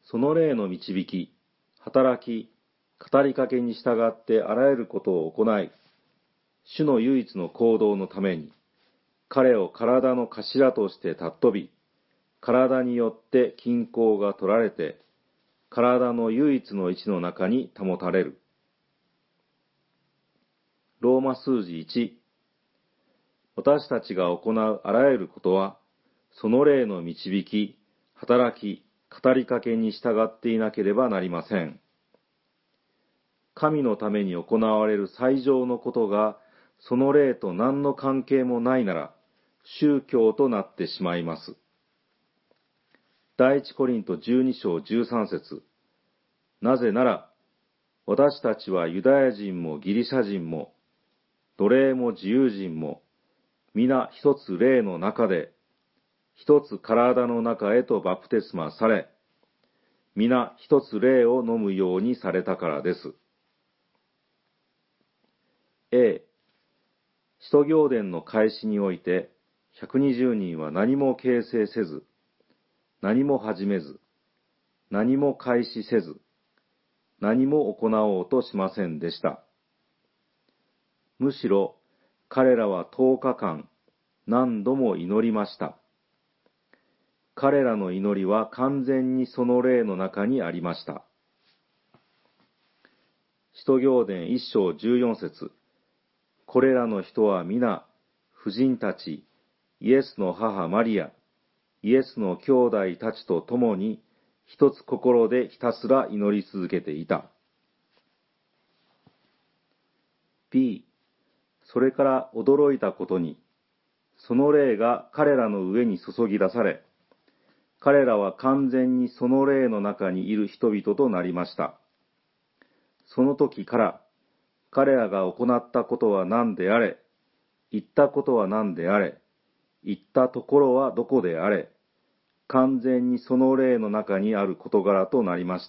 その霊の導き、働き、語りかけに従ってあらゆることを行い、主の唯一の行動のために、彼を体の頭として尊び、体によって均衡が取られて、体の唯一の位置の中に保たれる。ローマ数字1、私たちが行うあらゆることは、その霊の導き、働き、語りかけに従っていなければなりません。神のために行われる最上のことが、その霊と何の関係もないなら、宗教となってしまいます。第一コリント12章13節。なぜなら、私たちはユダヤ人もギリシャ人も、奴隷も自由人も、皆一つ霊の中で、一つ体の中へとバプテスマされ、皆一つ霊を飲むようにされたからです。A、使徒行伝の開始において、120人は何も形成せず、何も始めず、何も開始せず、何も行おうとしませんでした。むしろ、彼らは10日間、何度も祈りました。彼らの祈りは完全にその霊の中にありました。使徒行伝1章14節。これらの人は皆、婦人たち、イエスの母マリア、イエスの兄弟たちと共に、一つ心でひたすら祈り続けていた。B、それから驚いたことに、その霊が彼らの上に注ぎ出され、彼らは完全にその霊の中にいる人々となりました。その時から、彼らが行ったことは何であれ、言ったことは何であれ、言ったところはどこであれ、完全にその霊の中にある事柄となりました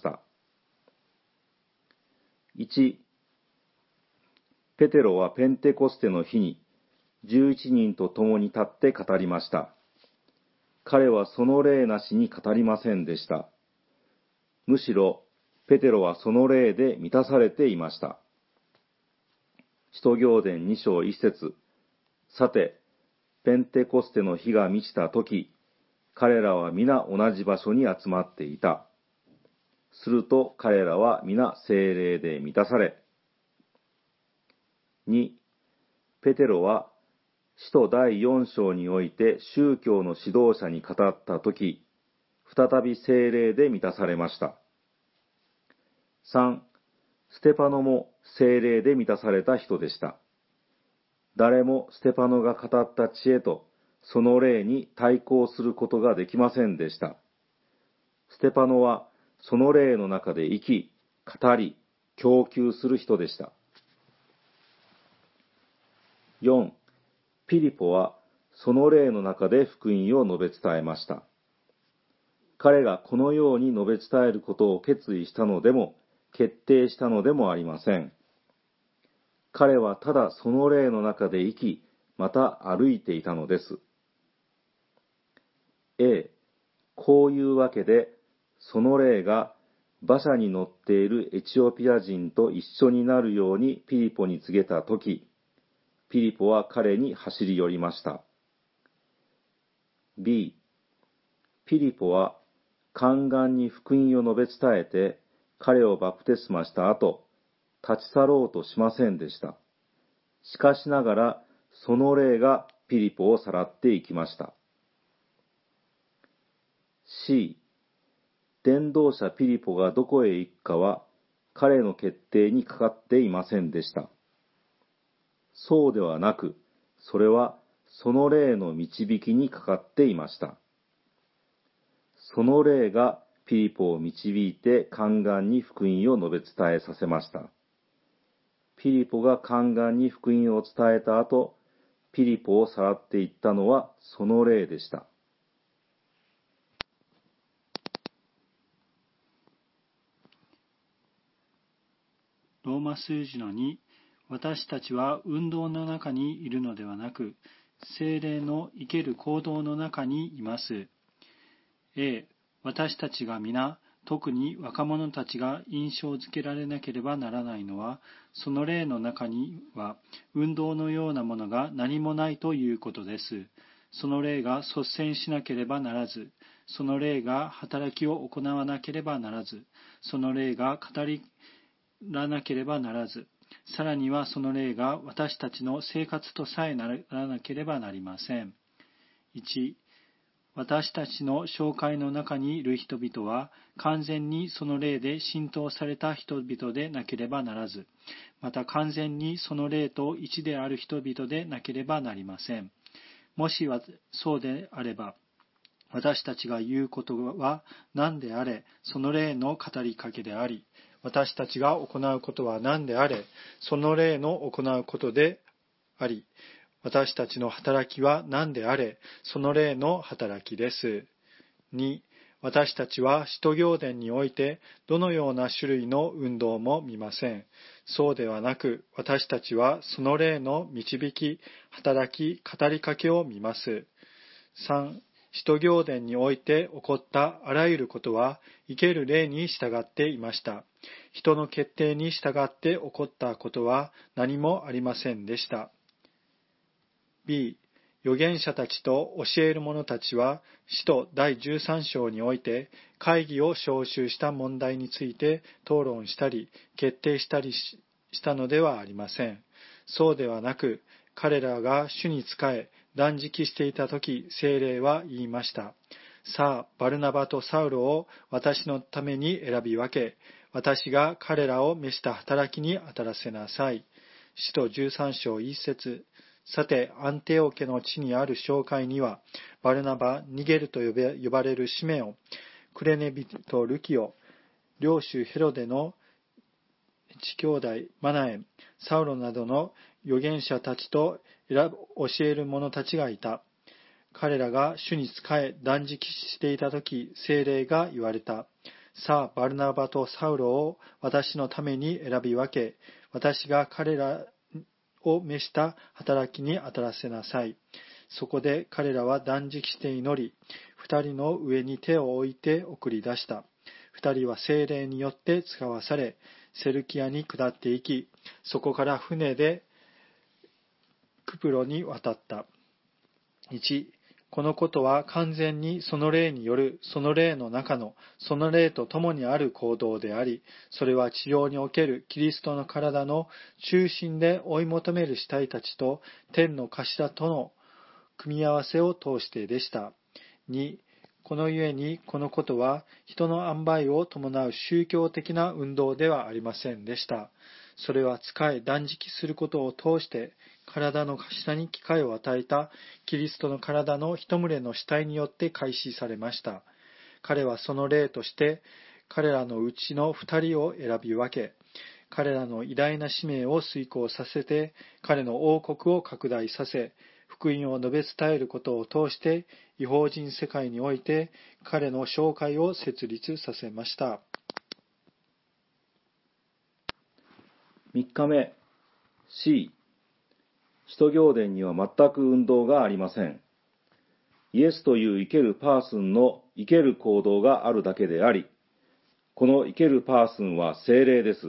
。1、ペテロはペンテコステの日に11人と共に立って語りました。彼はその霊なしに語りませんでした。むしろ、ペテロはその霊で満たされていました。使徒行伝2章1節。さて、ペンテコステの日が満ちたとき、彼らは皆同じ場所に集まっていた。すると彼らは皆聖霊で満たされ。2、ペテロは使徒第4章において宗教の指導者に語ったとき、再び聖霊で満たされました。3、ステパノも聖霊で満たされた人でした。誰もステパノが語った知恵とその霊に対抗することができませんでした。ステパノはその霊の中で生き、語り、供給する人でした。4、ピリポはその霊の中で福音を述べ伝えました。彼がこのように述べ伝えることを決意したのでも、決定したのでもありません。彼はただその霊の中で生き、また歩いていたのです。A、こういうわけで、その霊が馬車に乗っているエチオピア人と一緒になるようにピリポに告げたとき、ピリポは彼に走り寄りました。B、ピリポは宦官に福音を述べ伝えて、彼をバプテスマした後、立ち去ろうとしませんでした。しかしながら、その霊がピリポをさらっていきました。C、伝道者ピリポがどこへ行くかは、彼の決定にかかっていませんでした。そうではなく、それはその霊の導きにかかっていました。その霊がピリポを導いて宦官に福音を述べ伝えさせました。ピリポが宦官に福音を伝えた後、ピリポをさらっていったのはその霊でした。 ローマ数字の2、私たちは運動の中にいるのではなく、聖霊の生ける行動の中にいます。A、私たちが皆、 特に若者たちが印象づけられなければならないのは、その霊の中には運動のようなものが何もないということです。その霊が率先しなければならず、その霊が働きを行わなければならず、その霊が語らなければならず、さらにはその霊が私たちの生活とさえならなければなりません。1、私たちの教会の中にいる人々は完全にその霊で浸透された人々でなければならず、また完全にその霊と一である人々でなければなりません。もしそうであれば、私たちが言うことは何であれ、その霊の語りかけであり、私たちが行うことは何であれ、その霊の行うことであり、私たちの働きは何であれ、その霊の働きです。2、私たちは使徒行伝においてどのような種類の運動も見ません。そうではなく、私たちはその霊の導き、働き、語りかけを見ます。3、使徒行伝において起こったあらゆることは生ける霊に従っていました。人の決定に従って起こったことは何もありませんでした。B、預言者たちと教える者たちは使徒第13章において会議を招集した問題について討論したり決定したりしたのではありません。そうではなく、彼らが主に仕え断食していたとき、聖霊は言いました。さあ、バルナバとサウロを私のために選び分け、私が彼らを召した働きに当たらせなさい。使徒13章1節。さて、アンテオケの地にある教会には、バルナバ、ニゲルと呼ばれるシメオン、クレネビとルキオ、領主ヘロデの地兄弟マナエン、サウロなどの預言者たちと教える者たちがいた。彼らが主に仕え断食していたとき、聖霊が言われた。さあ、バルナバとサウロを私のために選び分け、私が彼らを召した働きに当たらせなさい。そこで彼らは断食して祈り、二人の上に手を置いて送り出した。二人は聖霊によって使わされ、セルキアに下っていき、そこから船でクプロに渡った。1、このことは完全にその霊による、その霊の中の、その霊と共にある行動であり、それは地上におけるキリストの体の中心で追い求める死体たちと天の頭との組み合わせを通してでした。2、このゆえにこのことは人の塩梅を伴う宗教的な運動ではありませんでした。それは仕え断食することを通して体の頭に機会を与えたキリストの体の一群れの死体によって開始されました。彼はその例として彼らのうちの二人を選び分け、彼らの偉大な使命を遂行させて、彼の王国を拡大させ、福音を述べ伝えることを通して、異邦人世界において彼の教会を設立させました。 3日目 C、 使徒行伝には全く運動がありません。イエスという生けるパーソンの生ける行動があるだけであり、この生けるパーソンは聖霊です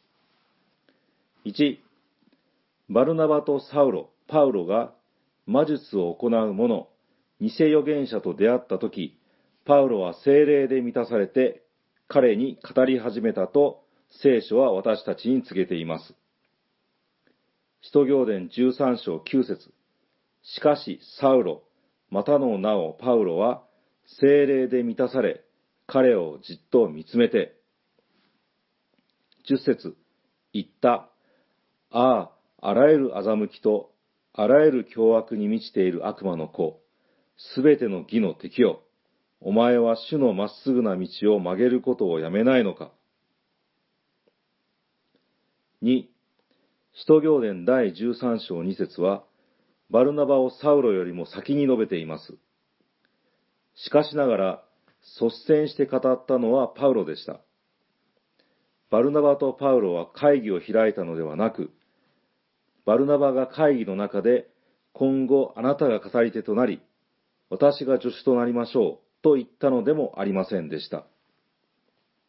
。1、バルナバとサウロ、パウロが魔術を行う者、偽預言者と出会ったとき、パウロは聖霊で満たされて彼に語り始めたと聖書は私たちに告げています。使徒行伝13章9節。しかしサウロ、またの名をパウロは聖霊で満たされ、彼をじっと見つめて、10節。言った。ああ、あらゆる欺きと、あらゆる凶悪に満ちている悪魔の子、すべての義の敵よ。お前は主のまっすぐな道を曲げることをやめないのか。2、使徒行伝第13章2節は、バルナバをサウロよりも先に述べています。しかしながら、率先して語ったのはパウロでした。バルナバとパウロは会議を開いたのではなく、バルナバが会議の中で、今後あなたが語り手となり、私が助手となりましょうと言ったのでもありませんでした。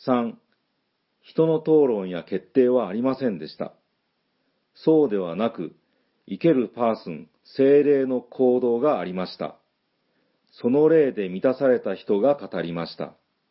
3、人の討論や決定はありませんでした。そうではなく、生けるパーソン、精霊の行動がありました。その霊で満たされた人が語りました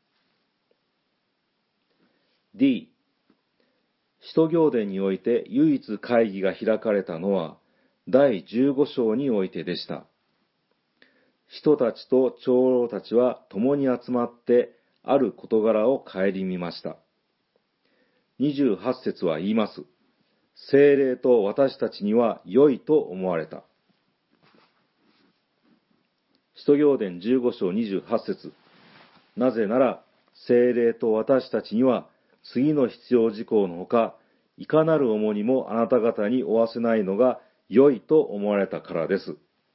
。D、使徒行伝において唯一会議が開かれたのは、第15章においてでした。使徒たちと長老たちは共に集まって、ある事柄を顧みました。28節は言います。聖霊と私たちには良いと思われた。使徒行伝15章28節。なぜなら、聖霊と私たちには次の必要事項のほか、いかなる重荷もあなた方に負わせないのが良いと思われたからです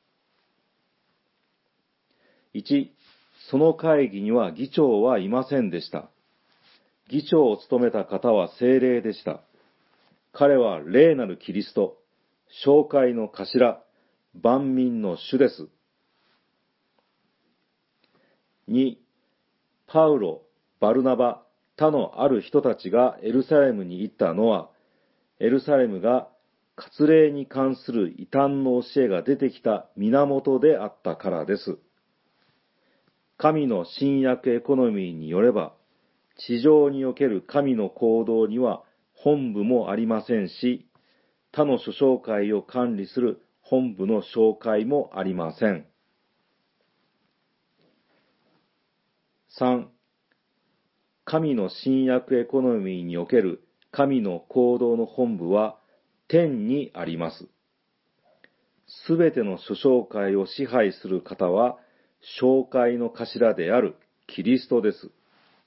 。1、その会議には議長はいませんでした。議長を務めた方は聖霊でした。彼は霊なるキリスト、教会の頭、万民の主です。2、パウロ、バルナバ、他のある人たちがエルサレムに行ったのは、エルサレムが割礼に関する異端の教えが出てきた源であったからです。神の新約エコノミーによれば、地上における神の行動には本部もありませんし、他の諸教会を管理する本部の教会もありません。3、神の新約エコノミーにおける神の行動の本部は天にあります。すべての諸教会を支配する方は、教会の頭であるキリストです。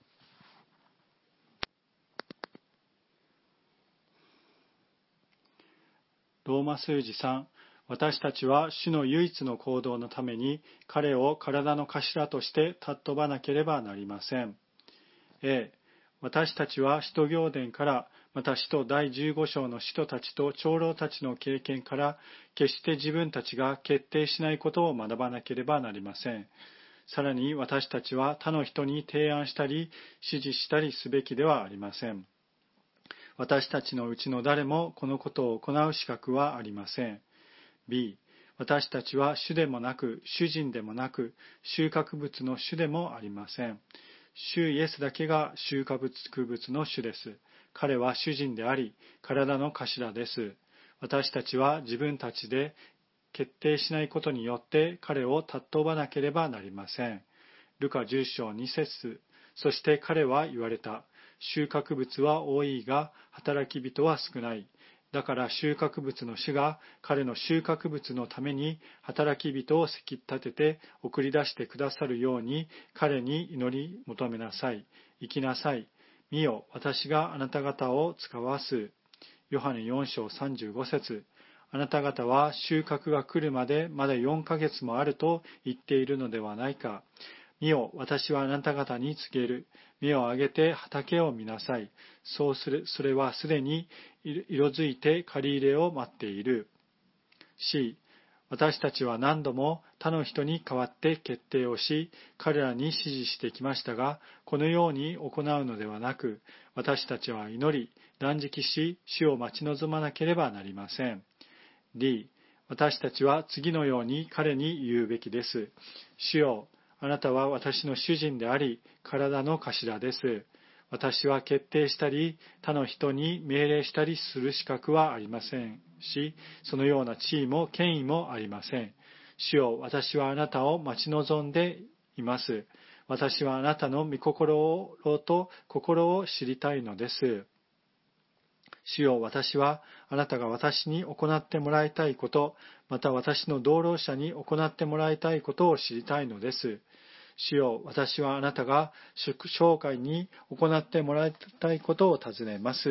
ローマ数字3、私たちは主の唯一の行動のために彼を体の頭として尊ばなければなりません。A、私たちは使徒行伝から、また使徒第15章の使徒たちと長老たちの経験から、決して自分たちが決定しないことを学ばなければなりません。さらに私たちは他の人に提案したり、指示したりすべきではありません。私たちのうちの誰もこのことを行う資格はありません。B、私たちは主でもなく、主人でもなく、収穫物の主でもありません。主イエスだけが収穫物の主です。彼は主人であり、体の頭です。私たちは自分たちで決定しないことによって彼を尊ばなければなりません。ルカ10章2節。そして彼は言われた。収穫物は多いが、働き人は少ない。だから収穫物の主が彼の収穫物のために働き人をせき立てて送り出してくださるように彼に祈り求めなさい。行きなさい。見よ、私があなた方を使わす。ヨハネ4章35節。あなた方は収穫が来るまでまだ4ヶ月もあると言っているのではないか。見よ、私はあなた方に告げる。目を上げて畑を見なさい。それはすでに色づいて刈り入れを待っている。C、私たちは何度も他の人に代わって決定をし、彼らに指示してきましたが、このように行うのではなく、私たちは祈り、断食し、主を待ち望まなければなりません。D、私たちは次のように彼に言うべきです。主よ、あなたは私の主人であり、体の頭です。私は決定したり、他の人に命令したりする資格はありませんし、そのような地位も権威もありません。主よ、私はあなたを待ち望んでいます。私はあなたの御心と心を知りたいのです。主よ、私はあなたが私に行ってもらいたいこと、また私の同労者に行ってもらいたいことを知りたいのです。主よ、私はあなたが生涯に行ってもらいたいことを尋ねます。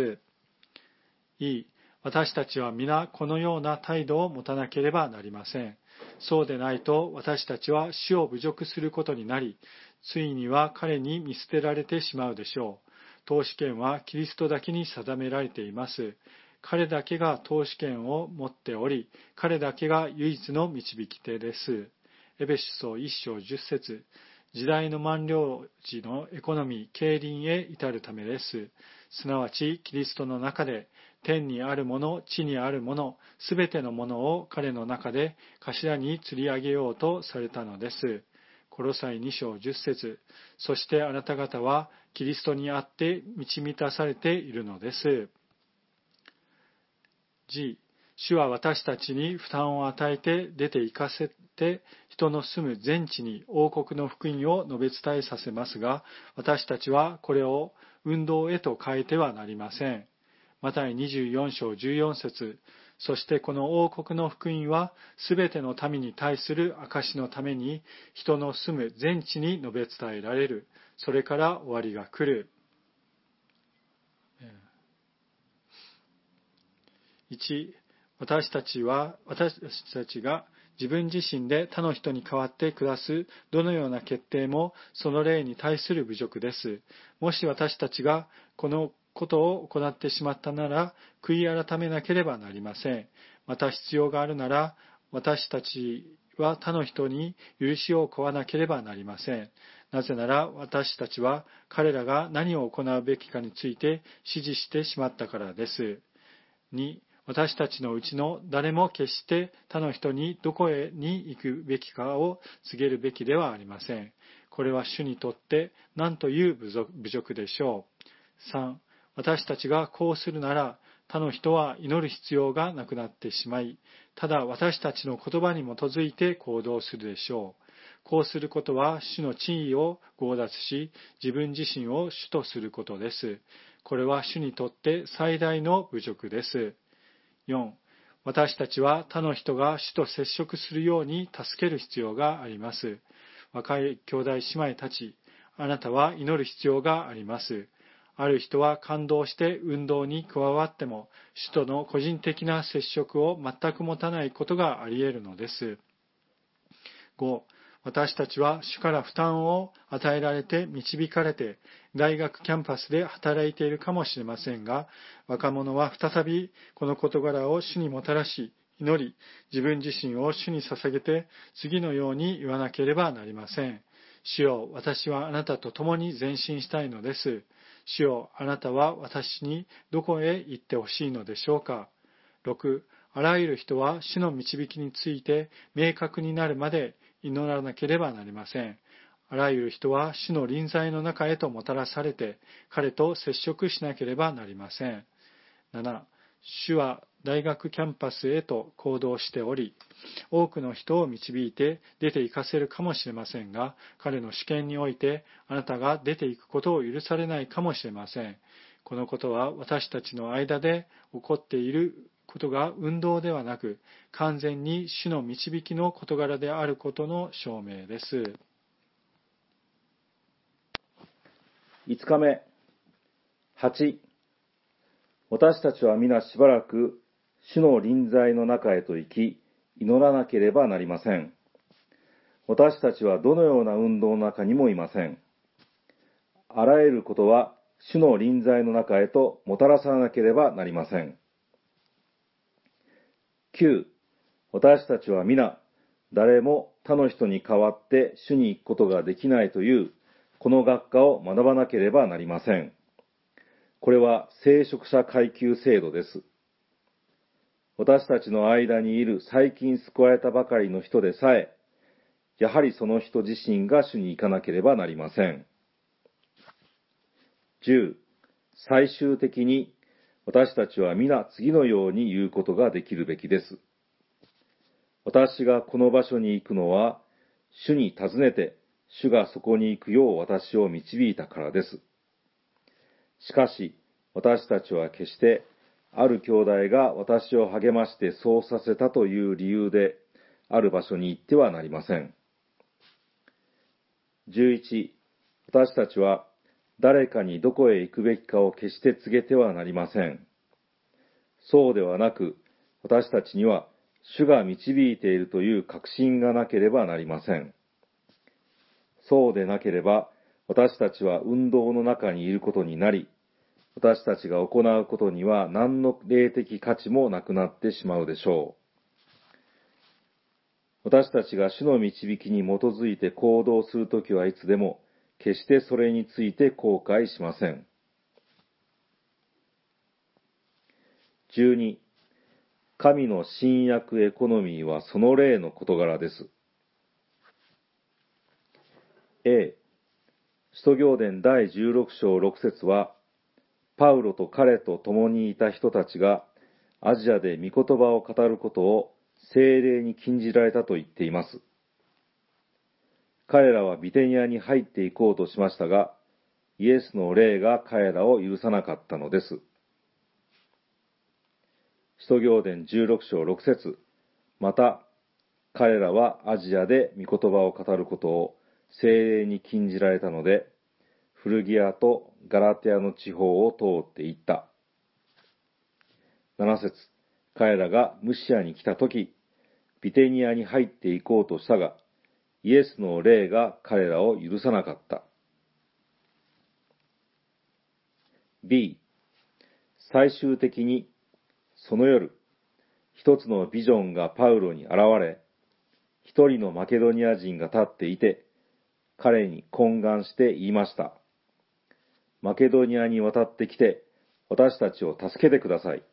私たちは皆このような態度を持たなければなりません。そうでないと私たちは主を侮辱することになり、ついには彼に見捨てられてしまうでしょう。統治権はキリストだけに定められています。彼だけが統治権を持っており、彼だけが唯一の導き手です。エペソ1章10節。 時代の満了時のエコノミー、経輪へ至るためです。すなわち、キリストの中で、天にあるもの、地にあるもの、すべてのものを彼の中で頭に釣り上げようとされたのです。コロサイ2章10節。そしてあなた方はキリストにあって満ち満たされているのです。G、主は私たちに負担を与えて出て行かせて人の住む全地に王国の福音を述べ伝えさせますが、私たちはこれを運動へと変えてはなりません。マタイ24章14節。そしてこの王国の福音はすべての民に対する証のために人の住む全地に述べ伝えられる。それから終わりが来る。1、私たちが自分自身で他の人に代わって暮らすどのような決定もその例に対する侮辱です。もし私たちがこのことを行ってしまったなら悔い改めなければなりません。また必要があるなら私たちは他の人に許しを請わなければなりません。なぜなら私たちは彼らが何を行うべきかについて指示してしまったからです。2、私たちのうちの誰も決して他の人にどこへに行くべきかを告げるべきではありません。これは主にとって何という侮辱でしょう。3、私たちがこうするなら他の人は祈る必要がなくなってしまい、ただ私たちの言葉に基づいて行動するでしょう。こうすることは主の地位を強奪し、自分自身を主とすることです。これは主にとって最大の侮辱です。4、私たちは他の人が主と接触するように助ける必要があります。若い兄弟姉妹たち、あなたは祈る必要があります。ある人は感動して運動に加わっても、主との個人的な接触を全く持たないことがあり得るのです。5、私たちは主から負担を与えられて導かれて大学キャンパスで働いているかもしれませんが、若者は再びこの事柄を主にもたらし、祈り、自分自身を主に捧げて次のように言わなければなりません。主よ、私はあなたと共に前進したいのです。主よ、あなたは私にどこへ行ってほしいのでしょうか。6、あらゆる人は主の導きについて明確になるまで祈らなければなりません。あらゆる人は主の臨在の中へともたらされて、彼と接触しなければなりません。7、主は大学キャンパスへと行動しており、多くの人を導いて出て行かせるかもしれませんが、彼の主権においてあなたが出て行くことを許されないかもしれません。このことは私たちの間で起こっていることが運動ではなく、完全に主の導きの事柄であることの証明です。 5日目。8、私たちは皆しばらく主の臨在の中へと行き、祈らなければなりません。私たちはどのような運動の中にもいません。あらゆることは主の臨在の中へともたらさなければなりません。9、私たちは皆、誰も他の人に代わって主に行くことができないという、この学科を学ばなければなりません。これは聖職者階級制度です。私たちの間にいる最近救われたばかりの人でさえ、やはりその人自身が主に行かなければなりません。10、最終的に私たちは皆次のように言うことができるべきです。私がこの場所に行くのは、主に尋ねて、主がそこに行くよう私を導いたからです。しかし、私たちは決して、ある兄弟が私を励ましてそうさせたという理由で、ある場所に行ってはなりません。11、私たちは、誰かにどこへ行くべきかを決して告げてはなりません。そうではなく、私たちには、主が導いているという確信がなければなりません。そうでなければ、私たちは運動の中にいることになり、私たちが行うことには何の霊的価値もなくなってしまうでしょう。 私たちが主の導きに基づいて行動するときはいつでも、決してそれについて後悔しません。12、神の新約エコノミーはその例の事柄です。A、使徒行伝第16章6節は、パウロと彼と共にいた人たちがアジアで御言葉を語ることを聖霊に禁じられたと言っています。彼らはビテニアに入っていこうとしましたが、イエスの霊が彼らを許さなかったのです。使徒行伝16章6節、また、彼らはアジアで御言葉を語ることを聖霊に禁じられたので、フルギアとガラテアの地方を通っていった。7節、彼らがムシアに来たとき、ビテニアに入っていこうとしたが、イエスの霊が彼らを許さなかった。B、最終的に、その夜、一つのビジョンがパウロに現れ、一人のマケドニア人が立っていて、彼に懇願して言いました。マケドニアに渡ってきて、私たちを助けてください。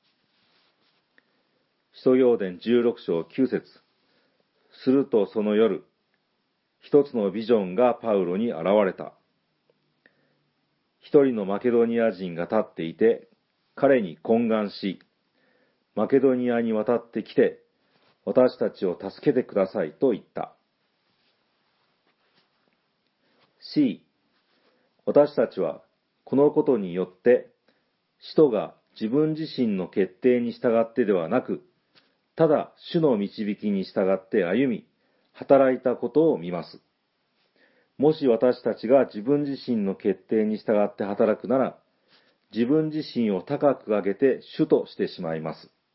使徒行伝16章9節、するとその夜、一つのビジョンがパウロに現れた。一人のマケドニア人が立っていて、彼に懇願し、マケドニアに渡ってきて、私たちを助けてくださいと言った。C、私たちはこのことによって、使徒が自分自身の決定に従ってではなく、ただ主の導きに従って歩み、働いたことを見ます。もし私たちが自分自身の決定に従って働くなら、自分自身を高く上げて主としてしまいます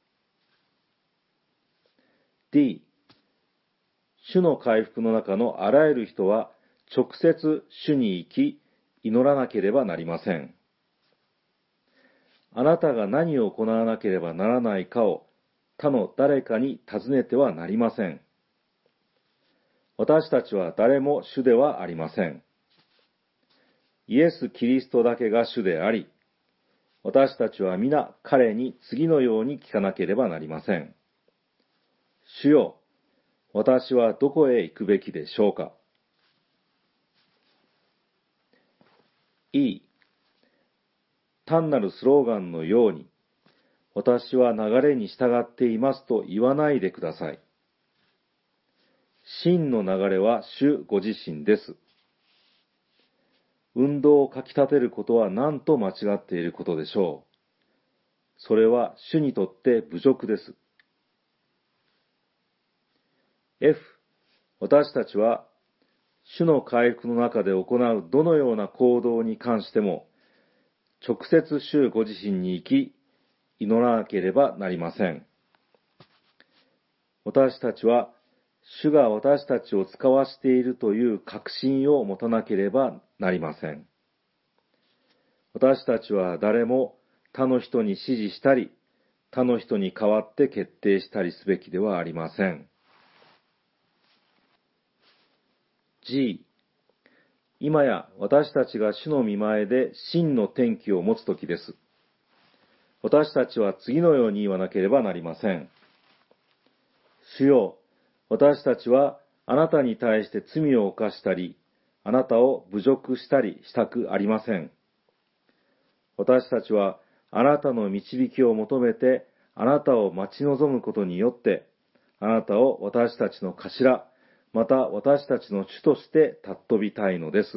。D、主の回復の中のあらゆる人は直接主に行き、祈らなければなりません。あなたが何を行わなければならないかを他の誰かに尋ねてはなりません。私たちは誰も主ではありません。イエス・キリストだけが主であり、私たちは皆彼に次のように聞かなければなりません。主よ、私はどこへ行くべきでしょうか。E、単なるスローガンのように、私は流れに従っていますと言わないでください。真の流れは主ご自身です。運動をかき立てることは何と間違っていることでしょう。それは主にとって侮辱です。F、私たちは主の回復の中で行うどのような行動に関しても、直接主ご自身に行き、祈らなければなりません。私たちは、主が私たちを使わしているという確信を持たなければなりません。私たちは誰も他の人に指示したり、他の人に代わって決定したりすべきではありません。G、今や私たちが主の御前で真の転機を持つときです。私たちは次のように言わなければなりません。主よ、私たちはあなたに対して罪を犯したり、あなたを侮辱したりしたくありません。私たちはあなたの導きを求めて、あなたを待ち望むことによって、あなたを私たちの頭、また私たちの主として尊びたいのです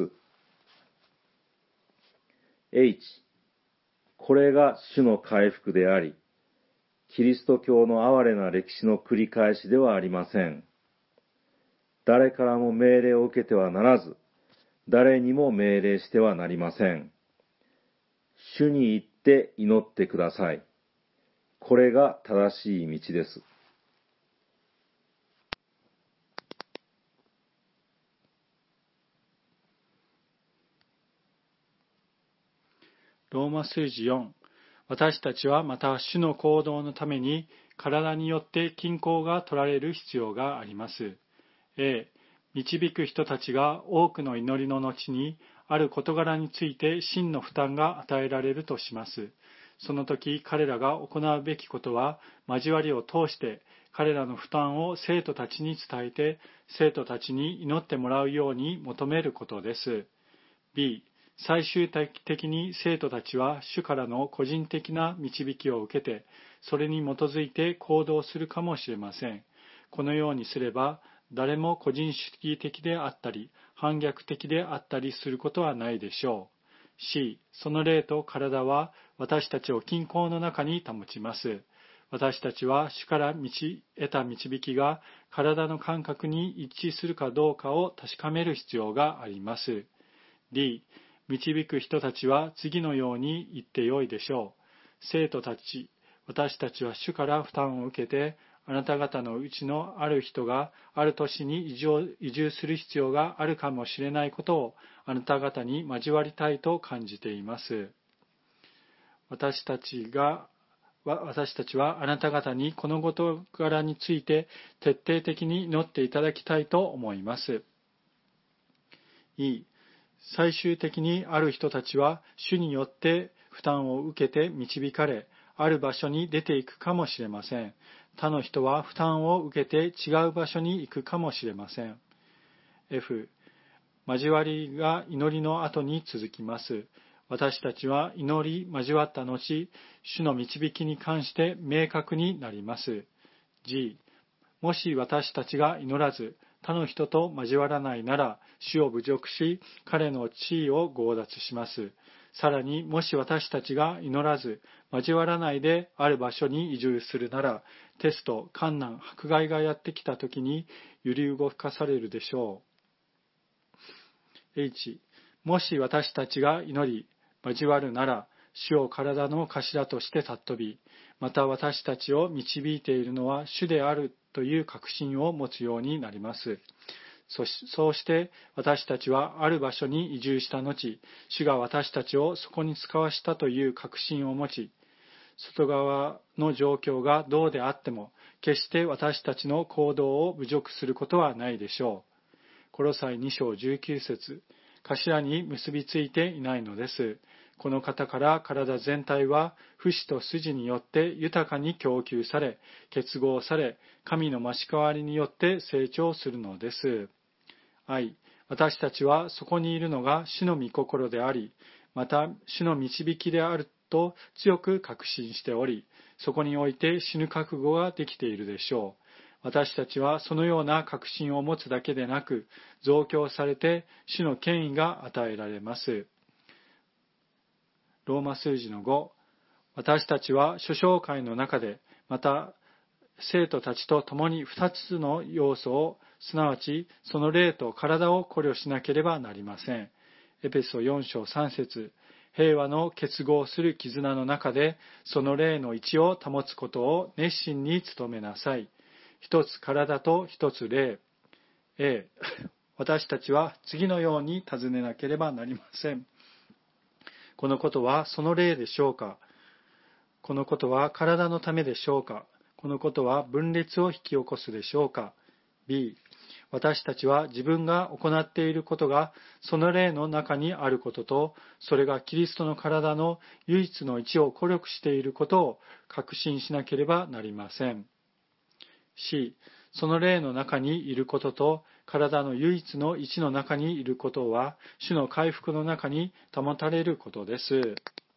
。H、これが主の回復であり、キリスト教の哀れな歴史の繰り返しではありません。誰からも命令を受けてはならず、誰にも命令してはなりません。主に行って祈ってください。これが正しい道です。 ローマ数字4、 私たちはまた主の行動のために体によって均衡が取られる必要があります。導く人たちが多くの祈りの後にある事柄について真の負担が与えられるとします。その時彼らが行うべきことは、交わりを通して彼らの負担を生徒たちに伝えて、生徒たちに祈ってもらうように求めることです。B、最終的に生徒たちは主からの個人的な導きを受けて、それに基づいて行動するかもしれません。このようにすれば、誰も個人主義的であったり、反逆的であったりすることはないでしょう。C、その霊と体は私たちを均衡の中に保ちます。私たちは主から得た導きが体の感覚に一致するかどうかを確かめる必要があります。D、導く人たちは次のように言ってよいでしょう。生徒たち、私たちは主から負担を受けて、あなた方のうちのある人がある都市に移住する必要があるかもしれないことをあなた方に交わりたいと感じています。私たちはあなた方にこの事柄について徹底的に祈っていただきたいと思います。最終的にある人たちは主によって負担を受けて導かれ、ある場所に出ていくかもしれません。他の人は負担を受けて違う場所に行くかもしれません。F、交わりが祈りの後に続きます。私たちは祈り交わった後、主の導きに関して明確になります。G、もし私たちが祈らず、他の人と交わらないなら、主を侮辱し、彼の地位を強奪します。さらに、もし私たちが祈らず、交わらないである場所に移住するなら、テスト、困難、迫害がやってきたときに揺り動かされるでしょう。H、もし私たちが祈り、交わるなら、主を体の頭として尊び、また私たちを導いているのは主であるという確信を持つようになります。そうして私たちはある場所に移住した後、主が私たちをそこに使わしたという確信を持ち、外側の状況がどうであっても、決して私たちの行動を侮辱することはないでしょう。コロサイ2章19節、頭に結びついていないのです。この方から体全体は節と筋によって豊かに供給され、結合され、神の増し変わりによって成長するのです。私たちはそこにいるのが主の御心であり、また主の導きであると強く確信しており、そこにおいて死ぬ覚悟ができているでしょう。私たちはそのような確信を持つだけでなく、増強されて主の権威が与えられます。ローマ数字の5、私たちは諸教会の中で、また生徒たちと共に2つの要素を、すなわちその霊と体を考慮しなければなりません。エペソ4章3節、平和の結合する絆の中で、その霊の一致を保つことを熱心に努めなさい。一つ体と一つ霊。私たちは次のように尋ねなければなりません。このことはその霊でしょうか？このことは体のためでしょうか？このことは分裂を引き起こすでしょうか？ B、私たちは自分が行っていることがその霊の中にあることと、それがキリストの体の唯一の一を固力していることを確信しなければなりません。C、その霊の中にいることと体の唯一の一の中にいることは主の回復の中に保たれることです。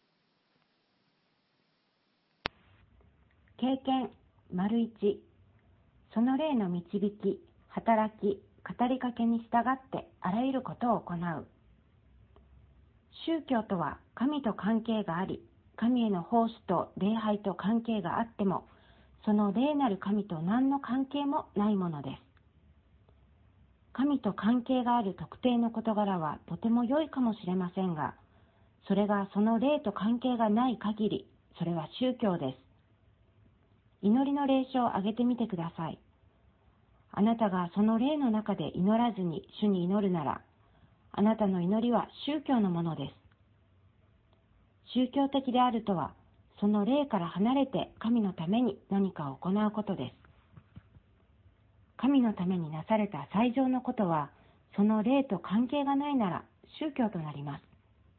経験 ①、 その霊の導き、働き、語りかけに従ってあらゆることを行う。宗教とは神と関係があり、神への奉仕と礼拝と関係があっても、その霊なる神と何の関係もないものです。神と関係がある特定の事柄はとても良いかもしれませんが、それがその霊と関係がない限り、それは宗教です。祈りの霊書を挙げてみてください。あなたがその霊の中で祈らずに主に祈るなら、あなたの祈りは宗教のものです。宗教的であるとは、 その霊から離れて神のために何かを行うことです。神のためになされた最上のことは、その霊と関係がないなら宗教となります。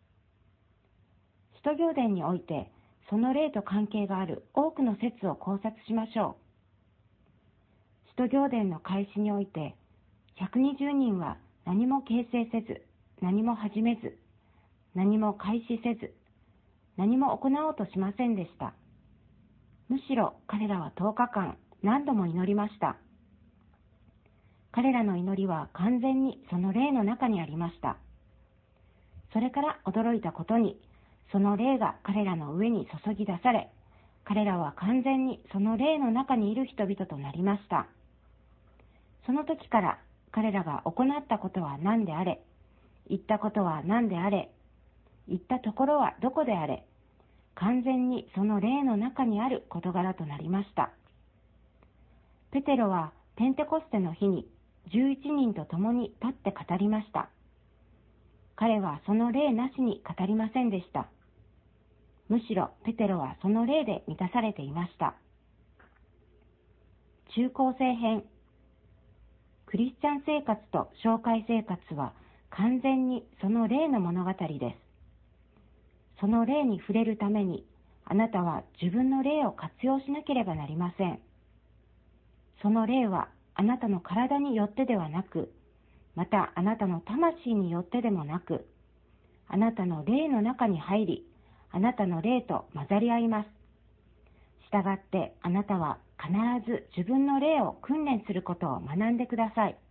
使徒行伝において、その霊と関係がある多くの説を考察しましょう。使徒行伝の開始において、120人は何も形成せず、何も始めず、何も開始せず、何も行おうとしませんでした。むしろ彼らは10日間何度も祈りました。彼らの祈りは完全にその霊の中にありました。それから驚いたことに、その霊が彼らの上に注ぎ出され、彼らは完全にその霊の中にいる人々となりました。その時から彼らが行ったことは何であれ、言ったことは何であれ、行ったところはどこであれ、完全にその霊の中にある事柄となりました。ペテロはペンテコステの日に11人と共に立って語りました。彼はその霊なしに語りませんでした。むしろペテロはその霊で満たされていました。中高生編。クリスチャン生活と教会生活は完全にその霊の物語です。その霊に触れるために、あなたは自分の霊を活用しなければなりません。その霊はあなたの体によってではなく、またあなたの魂によってでもなく、あなたの霊の中に入り、あなたの霊と混ざり合います。したがってあなたは必ず自分の霊を訓練することを学んでください。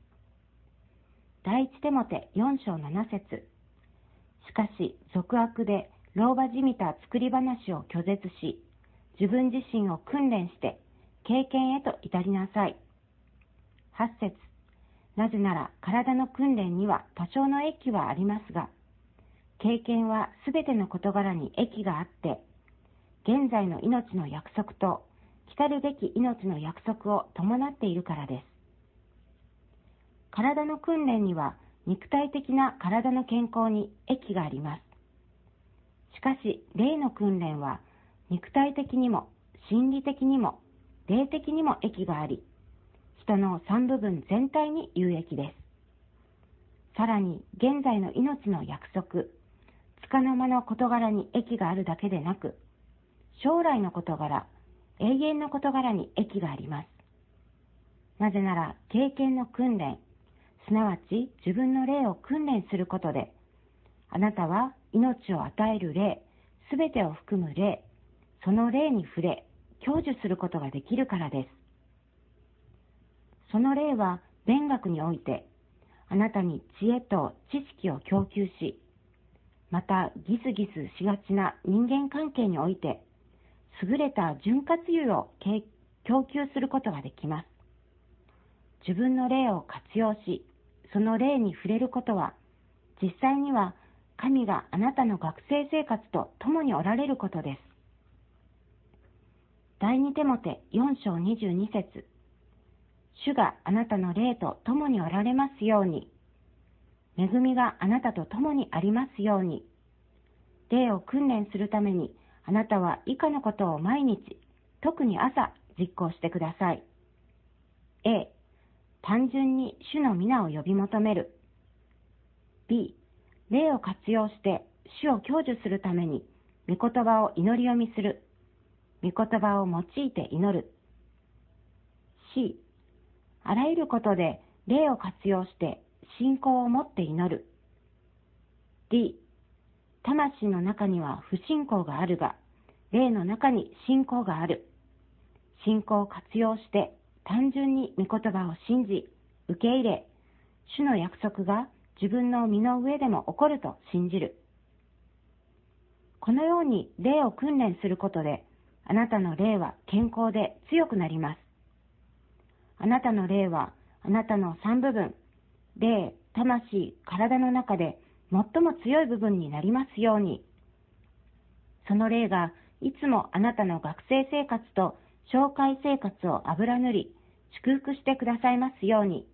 第一テモテ4章7節。しかし俗悪で老婆じみた作り話を拒絶し、自分自身を訓練して経験へと至りなさい。8節。なぜなら体の訓練には多少の益はありますが、経験はすべての事柄に益があって、現在の命の約束と来るべき命の約束を伴っているからです。体の訓練には肉体的な体の健康に益があります。しかし、霊の訓練は肉体的にも心理的にも霊的にも益があり、人の三部分全体に有益です。さらに、現在の命の約束、束の間の事柄に益があるだけでなく、将来の事柄、永遠の事柄に益があります。なぜなら、経験の訓練、すなわち自分の霊を訓練することで、あなたは命を与える霊、すべてを含む霊、その霊に触れ、享受することができるからです。その霊は勉学において、あなたに知恵と知識を供給し、またギスギスしがちな人間関係において、優れた潤滑油を供給することができます。自分の霊を活用し、その霊に触れることは、実際には神があなたの学生生活と共におられることです。第二テモテ4章22節。主があなたの霊と共におられますように、恵みがあなたと共にありますように。霊を訓練するために、あなたは以下のことを毎日、特に朝実行してください。A、単純に主の皆を呼び求める。B、霊を活用して主を享受するために、御言葉を祈り読みする。御言葉を用いて祈る。C、あらゆることで霊を活用して信仰を持って祈る。D、魂の中には不信仰があるが、霊の中に信仰がある。信仰を活用して単純に御言葉を信じ、受け入れ、主の約束が自分の身の上でも起こると信じる。このように霊を訓練することで、あなたの霊は健康で強くなります。あなたの霊はあなたの三部分、霊、魂、体の中で最も強い部分になりますように。その霊がいつもあなたの学生生活と教会生活を油塗り、祝福してくださいますように。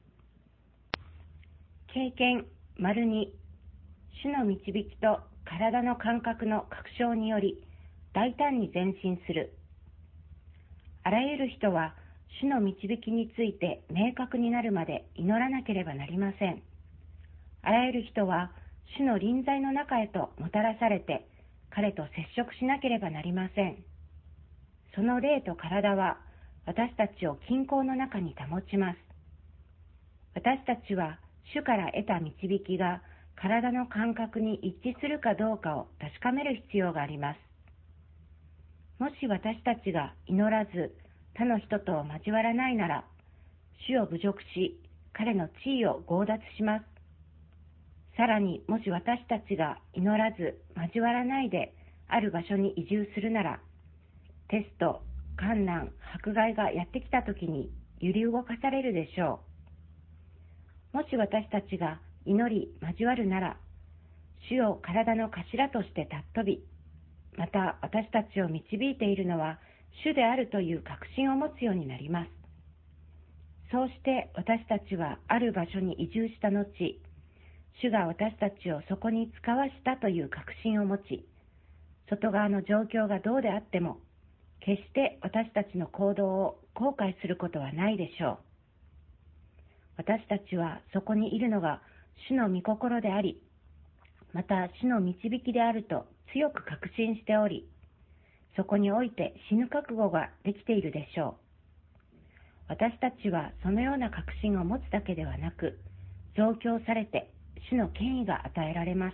経験 ②、主の導きと体の感覚の確証により、 大胆に前進する。あらゆる人は主の導きについて明確になるまで祈らなければなりません。あらゆる人は主の臨在の中へともたらされて彼と接触しなければなりません。その霊と体は私たちを均衡の中に保ちます。私たちは主から得た導きが体の感覚に一致するかどうかを確かめる必要があります。もし私たちが祈らず他の人と交わらないなら、主を侮辱し、彼の地位を強奪します。さらにもし私たちが祈らず交わらないである場所に移住するなら、テスト、困難、迫害がやってきたときに揺り動かされるでしょう。もし私たちが祈り交わるなら、主を体の頭として尊び、また私たちを導いているのは主であるという確信を持つようになります。そうして私たちはある場所に移住した後、主が私たちをそこに使わしたという確信を持ち、外側の状況がどうであっても、決して私たちの行動を後悔することはないでしょう。私たちはそこにいるのが主の御心であり、また主の導きであると強く確信しており、そこにおいて死ぬ覚悟ができているでしょう。私たちはそのような確信を持つだけではなく、増強されて主の権威が与えられます。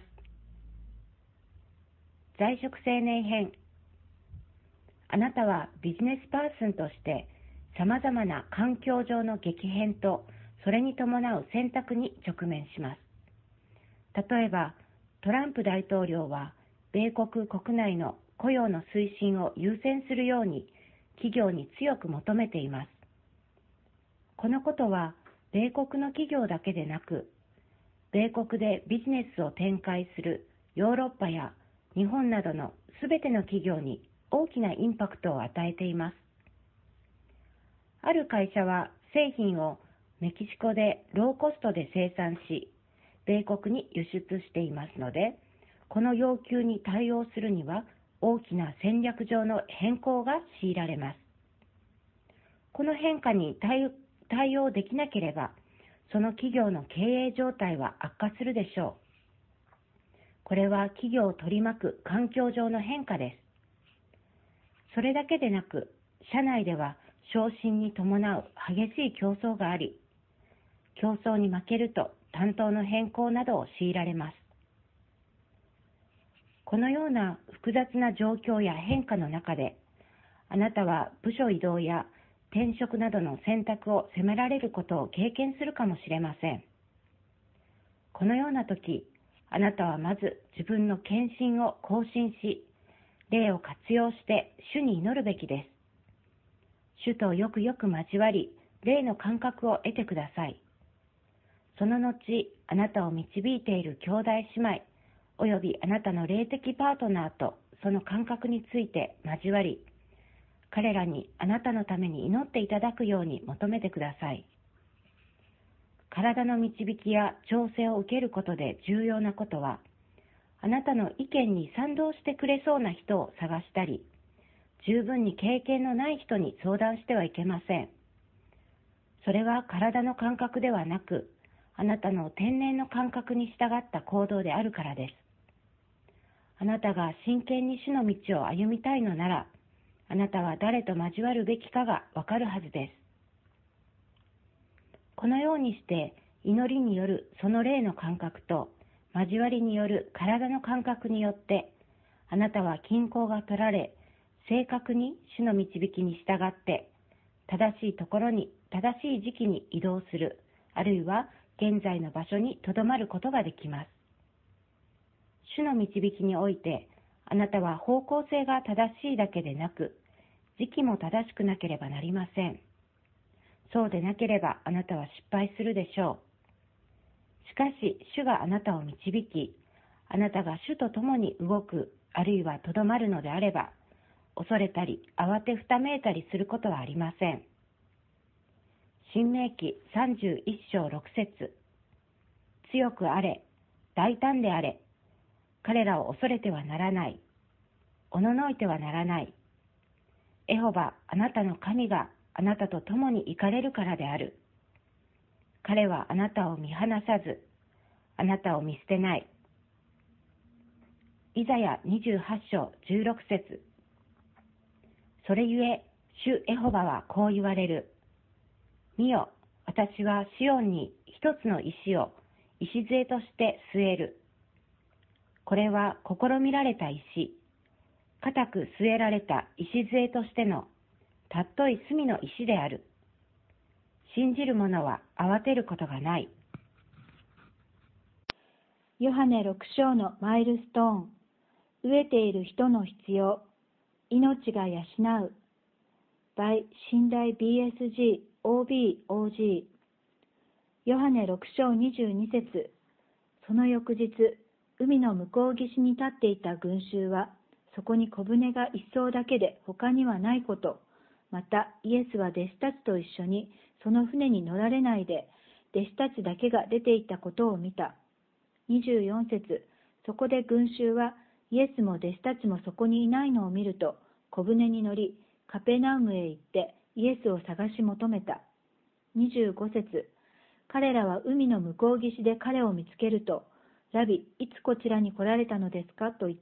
在職青年編。あなたはビジネスパーソンとして様々な環境上の激変とそれに伴う選択に直面します。例えば、トランプ大統領は米国国内の雇用の推進を優先するように企業に強く求めています。このことは米国の企業だけでなく、米国でビジネスを展開するヨーロッパや日本などのすべての企業に大きなインパクトを与えています。ある会社は製品をメキシコでローコストで生産し、米国に輸出していますので、この要求に対応するには大きな戦略上の変更が強いられます。この変化に対応できなければ、その企業の経営状態は悪化するでしょう。これは企業を取り巻く環境上の変化です。それだけでなく、社内では昇進に伴う激しい競争があり、競争に負けると担当の変更などを強いられます。このような複雑な状況や変化の中で、あなたは部署移動や転職などの選択を迫られることを経験するかもしれません。このような時、あなたはまず自分の献身を更新し、霊を活用して主に祈るべきです。主とよくよく交わり、霊の感覚を得てください。その後、あなたを導いている兄弟姉妹、およびあなたの霊的パートナーとその感覚について交わり、彼らにあなたのために祈っていただくように求めてください。体の導きや調整を受けることで重要なことは、あなたの意見に賛同してくれそうな人を探したり、十分に経験のない人に相談してはいけません。それは体の感覚ではなく、あなたの天然の感覚に従った行動であるからです。あなたが真剣に主の道を歩みたいのなら、あなたは誰と交わるべきかがわかるはずです。このようにして祈りによるその霊の感覚と交わりによる体の感覚によってあなたは均衡が取られ、正確に主の導きに従って正しいところに正しい時期に移動する、あるいは現在の場所にとどまることができます。主の導きにおいてあなたは方向性が正しいだけでなく、時期も正しくなければなりません。そうでなければあなたは失敗するでしょう。しかし、主があなたを導き、あなたが主と共に動く、あるいはとどまるのであれば、恐れたり、慌てふためいたりすることはありません。申命記31章6節。強くあれ、大胆であれ、彼らを恐れてはならない。 おののいてはならない。エホバ、あなたの神があなたと共に行かれるからである。彼はあなたを見放さず、あなたを見捨てない。イザヤ28章16節。それゆえ、主エホバはこう言われる。見よ、私はシオンに一つの石を礎として据える。これは試みられた石、固く据えられた礎としてのたっとい隅の石である。信じる者は慌てることがない。 ヨハネ6章のマイルストーン。飢えている人の必要。命が養う。by 信頼 BSG OBOG。ヨハネ6章22節。その翌日、海の向こう岸に立っていた群衆は、そこに小舟が一艘だけで他にはないこと、またイエスは弟子たちと一緒にその船に乗られないで、弟子たちだけが出て行ったことを見た。24節。そこで群衆は、イエスも弟子たちもそこにいないのを見ると、小舟に乗り、カペナウムへ行ってイエスを探し求めた。25節。彼らは海の向こう岸で彼を見つけると、ラビ、いつこちらに来られたのですかと言った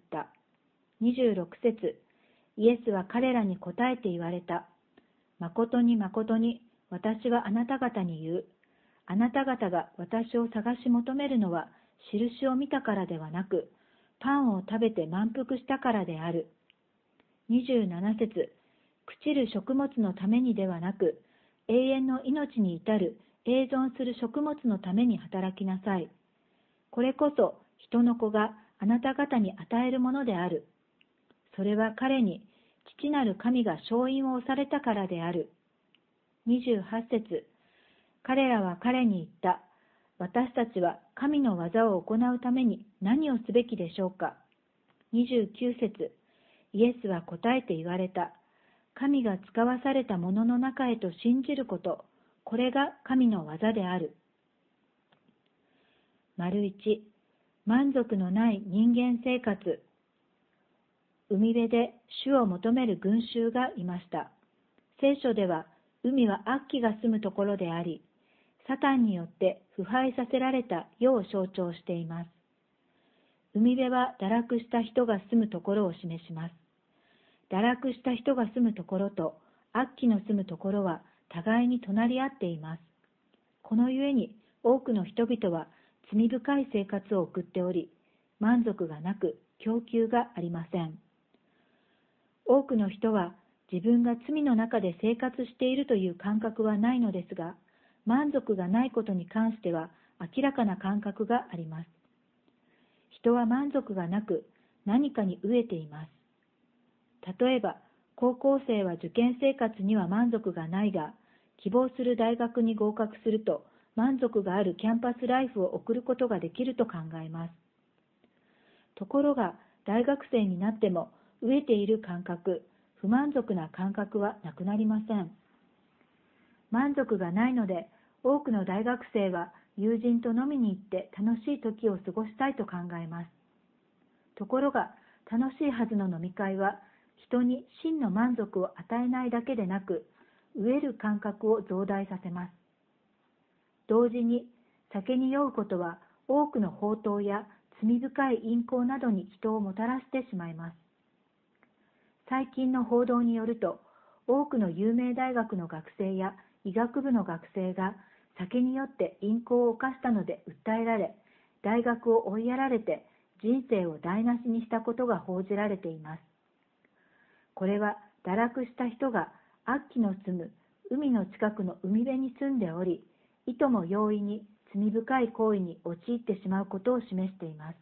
。26節。イエスは彼らに答えて言われた。誠に誠に、私はあなた方に言う。あなた方が私を探し求めるのは、印を見たからではなく、パンを食べて満腹したからである。27節。朽ちる食物のためにではなく、永遠の命に至る永存する食物のために働きなさい。これこそ人の子があなた方に与えるものである。それは彼に父なる神が勝因を押されたからである。28節。彼らは彼に言った。私たちは神の技を行うために何をすべきでしょうか。29節。イエスは答えて言われた。神が使わされたものの中へと信じること、これが神の技である。1、満足のない人間生活。海辺で主を求める群衆がいました。聖書では、海は悪鬼が住むところであり、サタンによって腐敗させられた世を象徴しています。海辺は堕落した人が住むところを示します。堕落した人が住むところと悪鬼の住むところは互いに隣り合っています。このゆえに多くの人々は罪深い生活を送っており、満足がなく供給がありません。多くの人は自分が罪の中で生活しているという感覚はないのですが、満足がないことに関しては明らかな感覚があります。人は満足がなく何かに飢えています。例えば、高校生は受験生活には満足がないが、希望する大学に合格すると満足があるキャンパスライフを送ることができると考えます。ところが、大学生になっても飢えている感覚、不満足な感覚はなくなりません。満足がないので、多くの大学生は友人と飲みに行って楽しい時を過ごしたいと考えます。ところが、楽しいはずの飲み会は、人に真の満足を与えないだけでなく、飢える感覚を増大させます。同時に、酒に酔うことは多くの放蕩や罪深い淫行などに人をもたらしてしまいます。最近の報道によると、多くの有名大学の学生や医学部の学生が酒によって淫行を犯したので訴えられ、大学を追いやられて人生を台無しにしたことが報じられています。これは堕落した人が悪鬼の住む海の近くの海辺に住んでおり、いとも容易に罪深い行為に陥ってしまうことを示しています。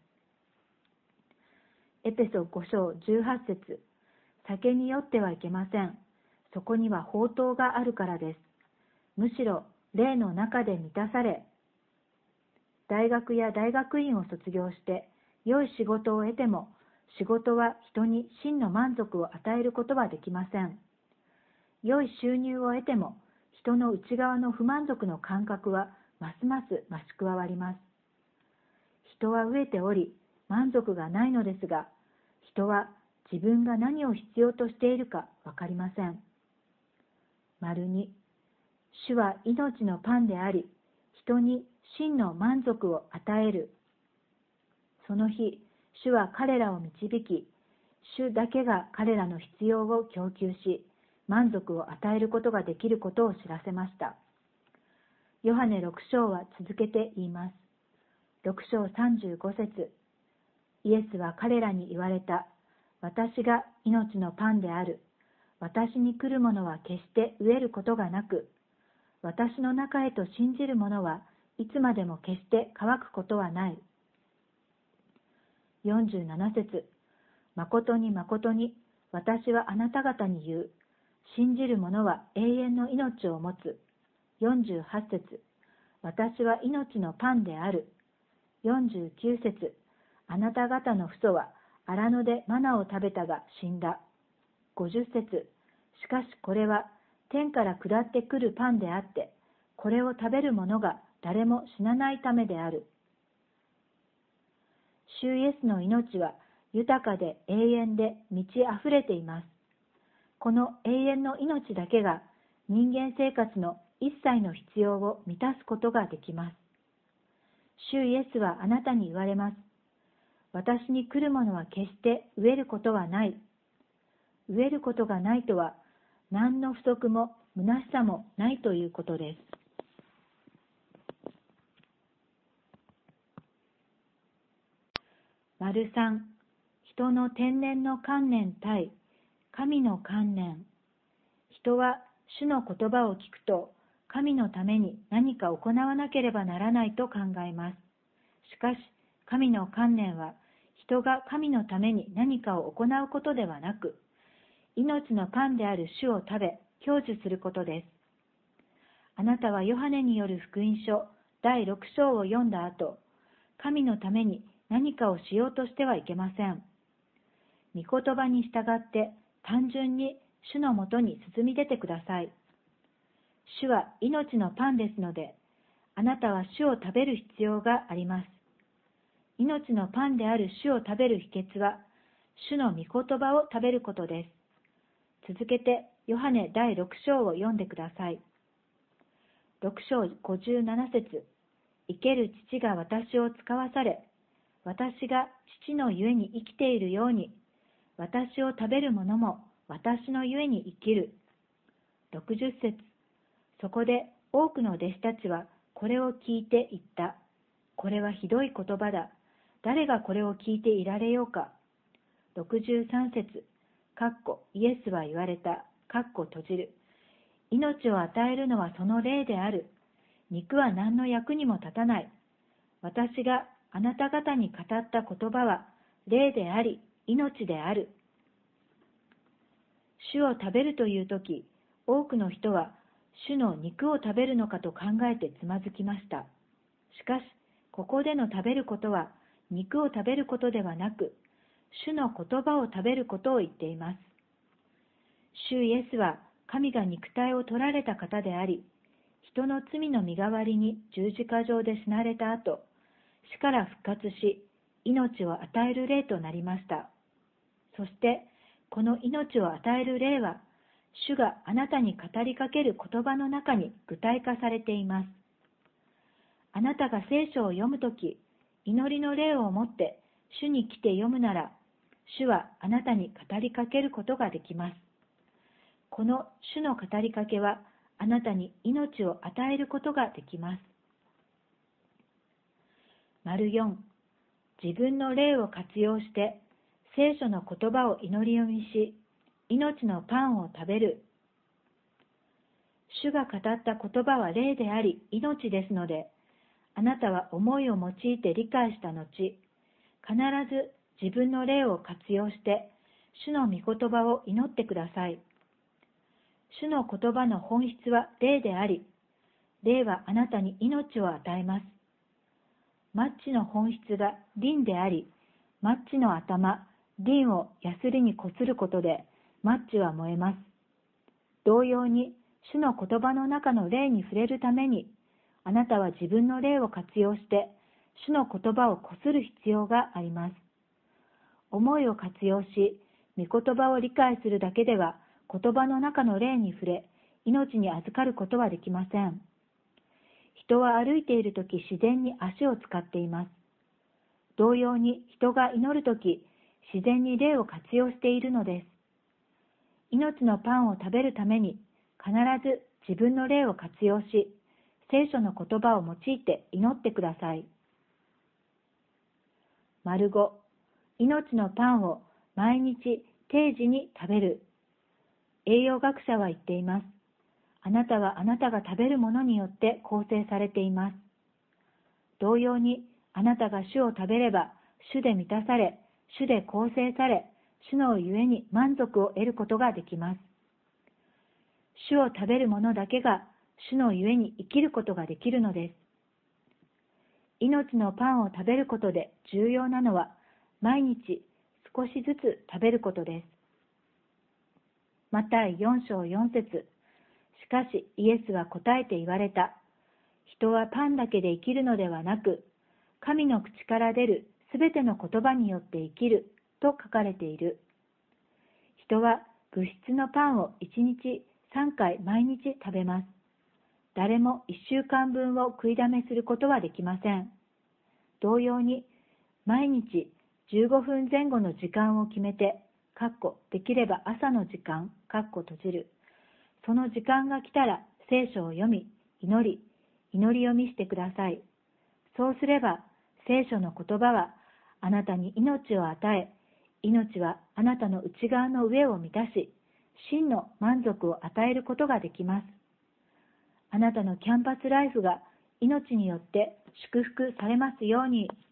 エペソ5章18節。酒に酔ってはいけません。そこには放蕩があるからです。むしろ霊の中で満たされ、大学や大学院を卒業して良い仕事を得ても、仕事は人に真の満足を与えることはできません。良い収入を得ても、人の内側の不満足の感覚はますます増し加わります。人は飢えており、満足がないのですが、人は自分が何を必要としているかわかりません。2、主は命のパンであり、人に真の満足を与える。その日、主は彼らを導き、主だけが彼らの必要を供給し、満足を与えることができることを知らせました。ヨハネ6章は続けて言います。6章35節、イエスは彼らに言われた。私が命のパンである。私に来る者は決して飢えることがなく、私の中へと信じる者はいつまでも決して乾くことはない。47節、誠に誠に私はあなた方に言う。信じる者は永遠の命を持つ。48節、私は命のパンである。49節、あなた方の父祖は荒野でマナを食べたが死んだ。50節、しかしこれは天から下ってくるパンであって、これを食べる者が誰も死なないためである。主イエスの命は豊かで永遠で満ち溢れています。この永遠の命だけが人間生活の一切の必要を満たすことができます。主イエスはあなたに言われます。私に来る者は決して飢えることはない。飢えることがないとは、何の不足も虚しさもないということです。3、人の天然の観念対神の観念。人は主の言葉を聞くと、神のために何か行わなければならないと考えます。しかし、神の観念は、人が神のために何かを行うことではなく、命のパンである主を食べ、享受することです。あなたはヨハネによる福音書第6章を読んだ後、神のために何かをしようとしてはいけません。御言葉に従って単純に主のもとに進み出てください。主は命のパンですので、あなたは主を食べる必要があります。命のパンである主を食べる秘訣は、主の御言葉を食べることです。続けて、ヨハネ第6章を読んでください。6章57節、生ける父が私を使わされ、私が父のゆえに生きているように、私を食べる者も私のゆえに生きる。60節、そこで多くの弟子たちはこれを聞いて言った。これはひどい言葉だ。誰がこれを聞いていられようか。63節、イエスは言われた。閉じる。命を与えるのはその霊である。肉は何の役にも立たない。私があなた方に語った言葉は霊であり、命である。主を食べるというとき、多くの人は主の肉を食べるのかと考えてつまずきました。しかし、ここでの食べることは、肉を食べることではなく、主の言葉を食べることを言っています。主イエスは神が肉体を取られた方であり、人の罪の身代わりに十字架上で死なれた後、死から復活し、命を与える霊となりました。そして、この命を与える霊は、主があなたに語りかける言葉の中に具体化されています。あなたが聖書を読むとき、祈りの霊を持って主に来て読むなら、主はあなたに語りかけることができます。この主の語りかけは、あなたに命を与えることができます。4、自分の霊を活用して、聖書の言葉を祈り読みし、命のパンを食べる。主が語った言葉は霊であり、命ですので、あなたは思いを用いて理解した後、必ず自分の霊を活用して、主の御言葉を祈ってください。主の言葉の本質は霊であり、霊はあなたに命を与えます。マッチの本質が輪であり、マッチの頭、輪をヤスリにこすることで、マッチは燃えます。同様に、主の言葉の中の霊に触れるために、あなたは自分の霊を活用して、主の言葉をこする必要があります。思いを活用し、 御言葉を理解するだけでは言葉の中の霊に触れ、命に預かることはできません。人は歩いているとき自然に足を使っています。同様に人が祈るとき、自然に霊を活用しているのです。命のパンを食べるために必ず自分の霊を活用し、聖書の言葉を用いて祈ってください。丸5、命のパンを毎日定時に食べる。栄養学者は言っています。あなたはあなたが食べるものによって構成されています。同様に、あなたが主を食べれば、主で満たされ、主で構成され、主のゆえに満足を得ることができます。主を食べる者だけが、主のゆえに生きることができるのです。命のパンを食べることで重要なのは、毎日少しずつ食べることです。マタイ4章4節。しかしイエスは答えて言われた。人はパンだけで生きるのではなく、神の口から出るすべての言葉によって生きると書かれている。人は物質のパンを1日3回毎日食べます。誰も1週間分を食いだめすることはできません。同様に、毎日15分前後の時間を決めて、できれば朝の時間、閉じる。その時間が来たら聖書を読み、祈り読みしてください。そうすれば、聖書の言葉はあなたに命を与え、命はあなたの内側の上を満たし、真の満足を与えることができます。あなたのキャンパスライフが命によって祝福されますように。